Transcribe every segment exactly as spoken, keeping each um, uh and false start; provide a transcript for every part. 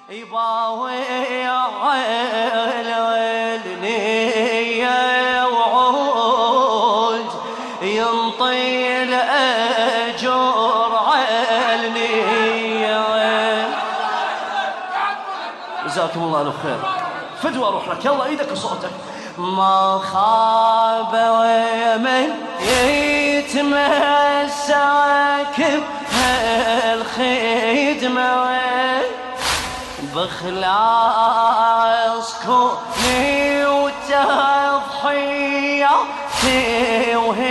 يباوي النية وعود ينطي الأجر علنية. جزاكم الله ألف خير. فدوى أروح لك، يلا إيدك وصوتك. ما خاب ومن يتمسك بهالخدمة بخلاص كوني وتضحياتي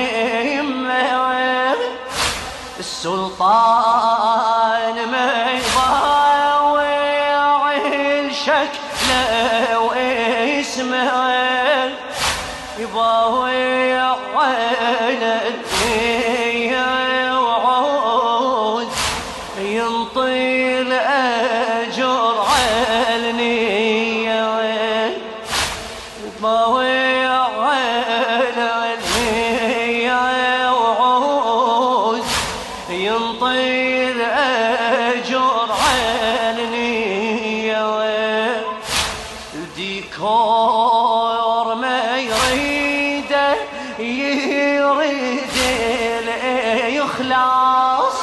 وهمة السلطان ما يضاوع شكله واسمه يضاوع على النية وعود ينطي الأجر على النية يضاوع على النية وعود ينطي الأجر على النية. الديكور ما يريده يريد الإخلاص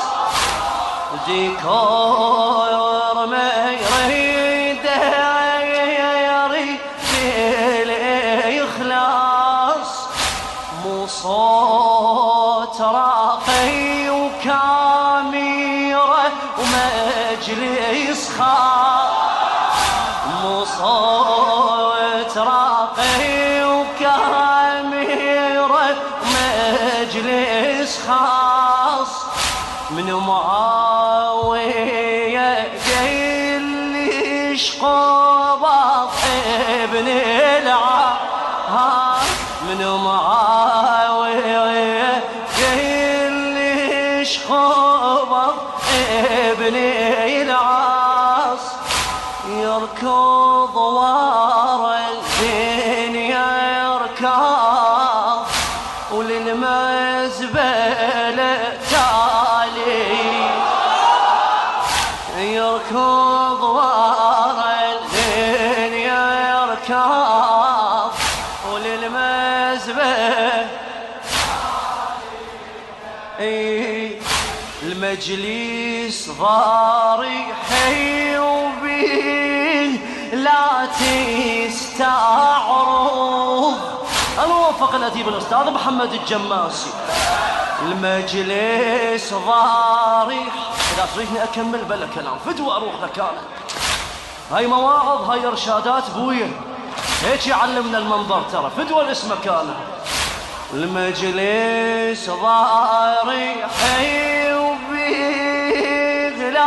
الديكور ما يريده يريد الإخلاص مو صوت راقي وكاميرا ومجلس خاص مو صوت راقي وكاميرا ومجلس خاص من معاوية قيل لي شقوبة ابن العاص من معاوية قيل لي شقوبة ابن العاص يركض ورا الدنيا يركض وللمزبلة تالي يركض ورا الدنيا يركض وللمزبلة اي المجلس ضاري وبيه لا تستعرض. الموفق الأديب الأستاذ محمد الجماسي. المجلس ضارح إذا تريدني أكمل بلا كلام فدوى أروح لك أنا. هاي مواعظ هاي إرشادات بويا هيك يعلمنا المنظر ترى فدوى لاسمك أنا. المجلس ضارح وبيه لا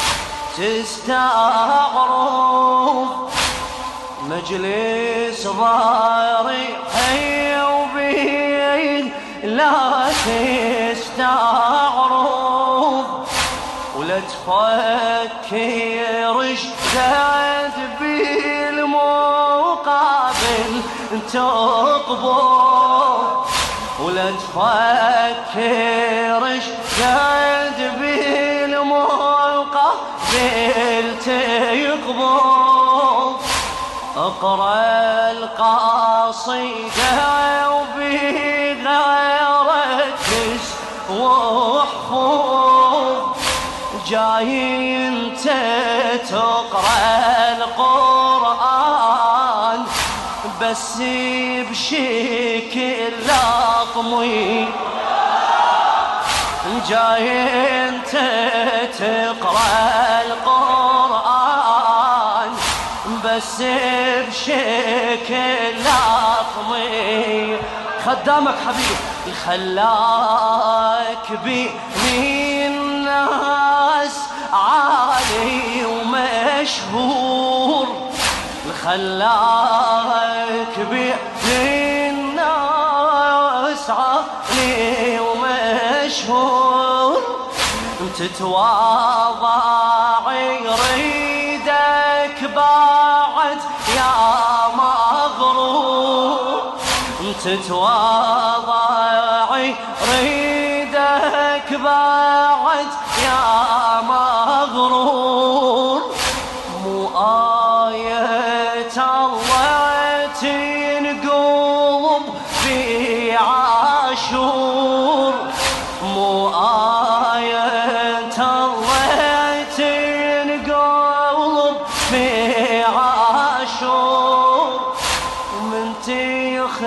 تستعرض مجلس ضاري وبين لا تستعرض ولا تفكر جدد بالمقابل تقبض ولا تفكر جدد بالمقابل تقبض. اقرأ القصيدة وبها ركز واحفظ جاي انت تقرأ القرآن بس بشكل لطمي جاي انت تقرأ القرآن بس بشكل لطمي. خدامك حبيبي خلاك بين الناس عالي ومشهور خلاك بين الناس عالي ومشهور تتواضع يريدك بعد يا مغرور تتواضع يريدك بعد يا مغرور مو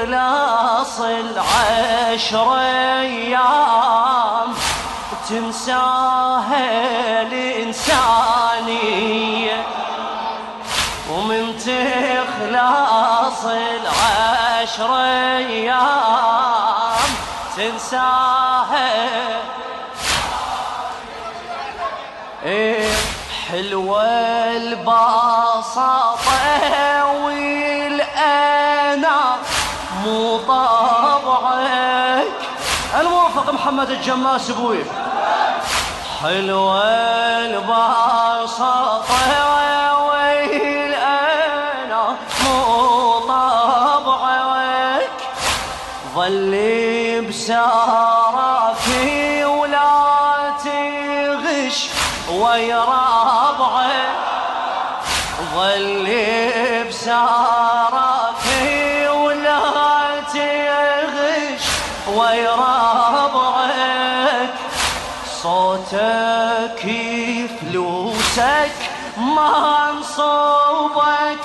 تخلص العشر أيام تنساها الإنسانية، ومن تخلص العشر أيام تنساها. إيه حلوة البساطة والأنا مو طبعك. الموفق محمد الجماس ابوي. حلوة البساطة والأنا مو طبعك، ظلي بسارك ولا تغش ويا ربعك، ظلي بسارك ولا تغش ويا ربعك، صوتك فلوسك ما نصوبك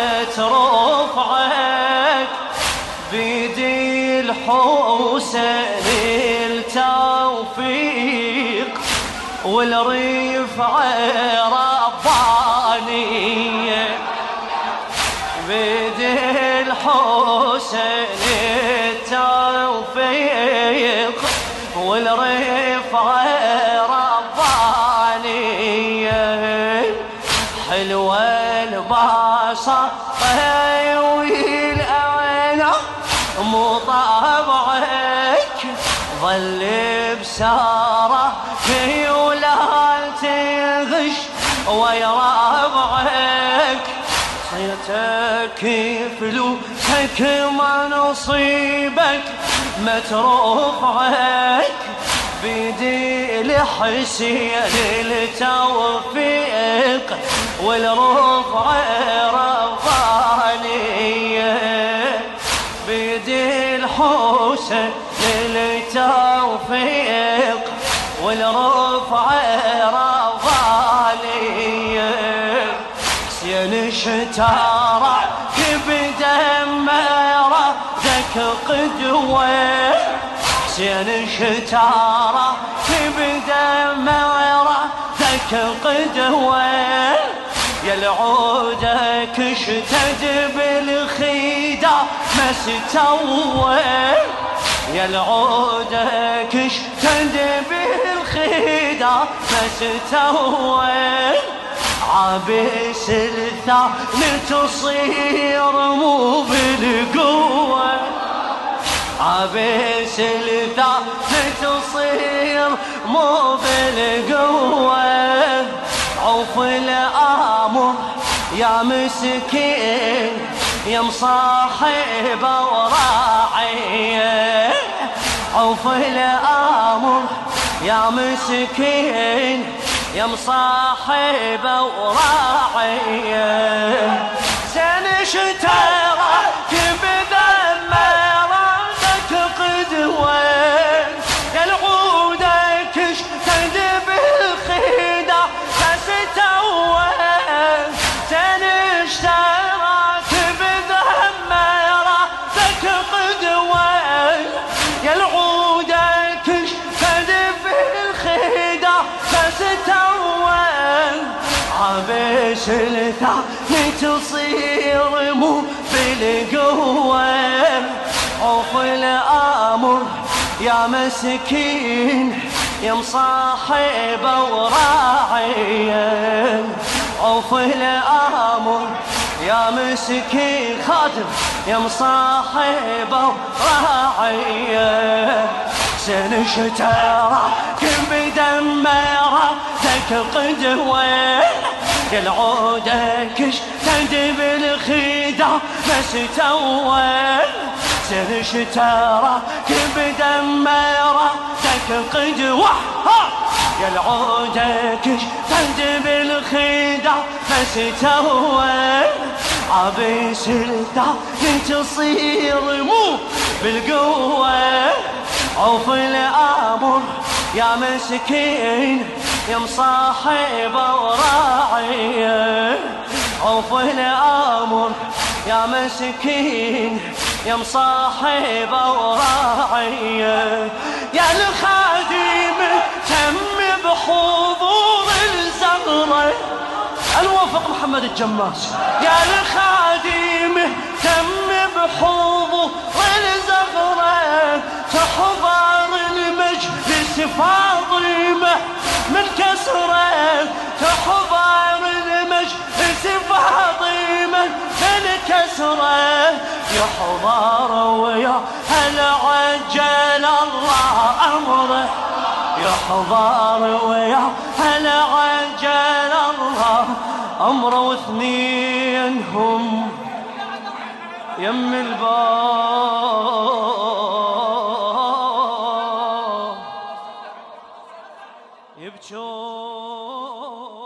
مترفعك، بيدي الحسين التوفيق والرفعة ربانية، بيدي الحسين التوفيق والرفعة ربانية. حلوة البساطة والأنا مو طبعك، ظل بسارة ولا تغش ويا ربعك، صيتك فلوسك ما نصيبك مترفعك، بيدي الحسين التوفيق والرفعة ربانية، بيدي الحسين التوفيق والرفعة ربانية. حسين اشتراك بدمه ذاك قدوة، حسين اشتراك بدمه ذاك قدوة، يا العودك اشتد بالخيدة ما استوى، يا العودك اشتد بالخيدة ما استوى، عابس الثاني تصير مو بالقوة، عابس الثاني تصير مو بالقوة، عوف الآمر يا مسكين يا مصاحب وراعي، عوف الآمر يا مسكين يا مصاحب وراعي، زين اشتراك بدمرتك قدوة، يا العودك اشتد بالخيدة فاستوى، زين اشتراك بدمرتك قدوة، يا العودك اشتد بالخيدة فاستوى، عبس الثاني تصير مو بالقوة، عوف الآمر يا مسكين يا مصاحب وراعي، عوف الآمر يا مسكين خادم يا مصاحب وراعي، زين اشتراك بدمرتك قدوة، يا العودك اشتد بالخيدة ما استوى، زين اشتراك بدمرتك قدوة، يا العودك اشتد بالخيدة ما استوى، عبس الثاني تصير مو بالقوة، عوف الآمر يا مسكين يا مصاحب وراعي، عوف الآمر يا مسكين يا مصاحب وراعية يا الخادم تم بحضور الزغرة الوفق محمد الجماس يا الخادم تم بحضور الزغرة تحضر المجلس فاطمة من كسرة تحضر المجلس فاطمة من كسرة يحضر ويا هل عجل الله أمره يحضر ويا هل عجل الله أمره واثنين هم يم الباب يبجون